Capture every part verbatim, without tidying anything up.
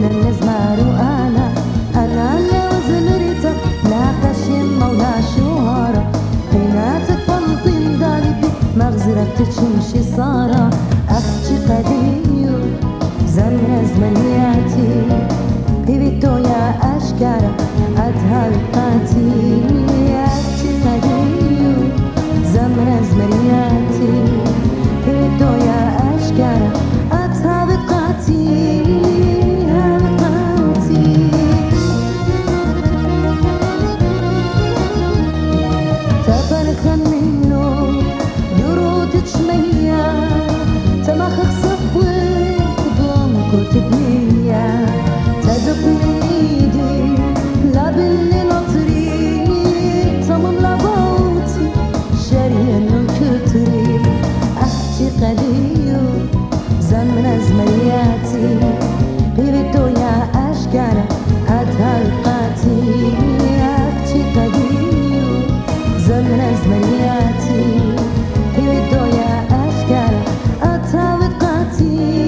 المزمار وأنا أنا لوزن ريتا لا قشم ولا شوارة بيناتك فلطين دالبي مغزرة تشمشي صارة أختي قديو زمن زمنياتي بيبيتو يا أشكارة أدها بقاتي أختي قديو زمن زمنياتي بيبيتو يا أشكارة أدها بقاتي الدنيا تدقني لا بالنطري صمم لبوتي شريا كتري أحكي قديو زمن زمياتي بيبتو يا أشكارة أدها القاتي أحكي قديو زمن زمياتي بيبتو يا أشكارة أدها القاتي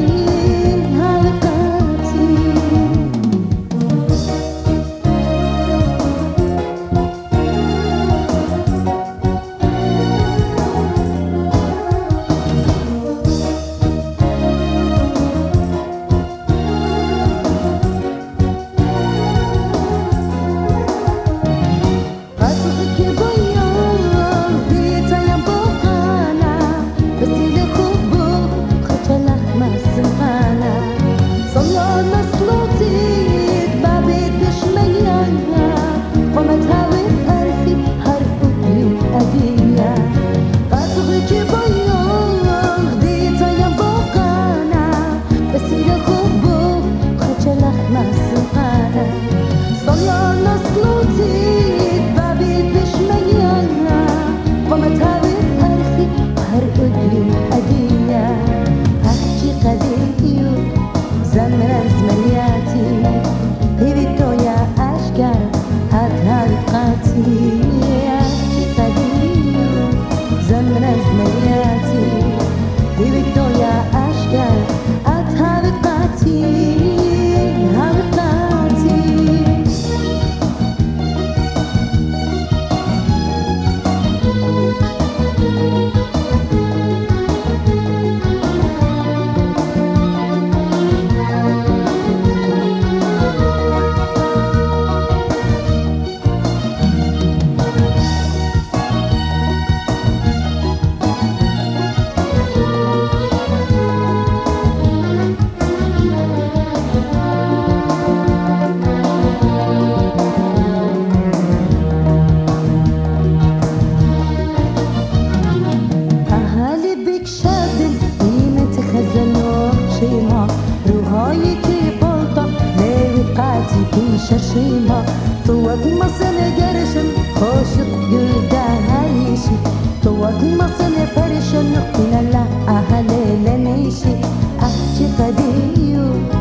شرشيمة طوق مصن قرشن خوشق قلدان هايشي طوق مصن فرشن قنا لا أهلي لنيشي أحكي قديو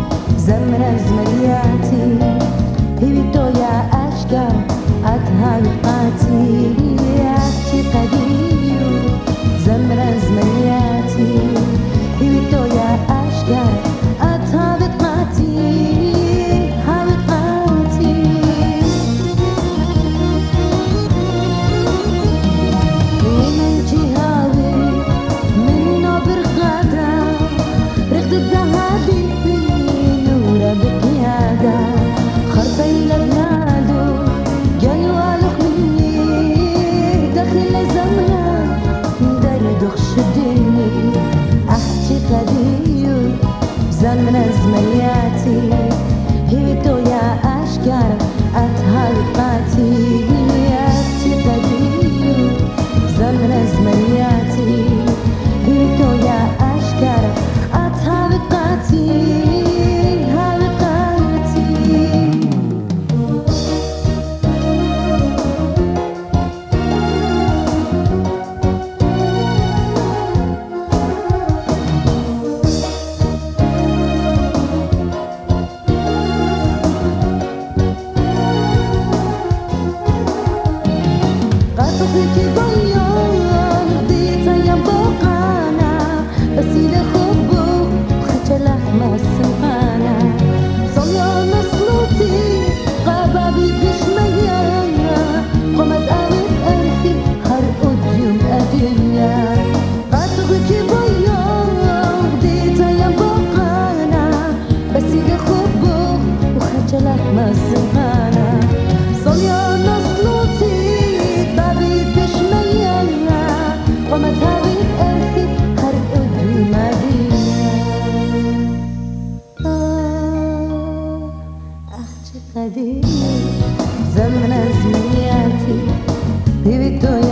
زمن زملياتي هيبتو يا أشكار أدها بقاتي أحكي قديو زمن زملياتي هيبتو يا أشكار أدها بقاتي زمن زمياتي هيتو يا أشكار أتها بقاتي أختي قديو زمن زمياتي هيتو يا أشكار أتها بقاتي بس إذا خبوا خجلك ما سمعنا صلى سمعنا صليانا صلوتي بابي بشميانا وما تاويت أرثي هرق أدري مدينة آه أخ قديم زمن زمنياتي بيبي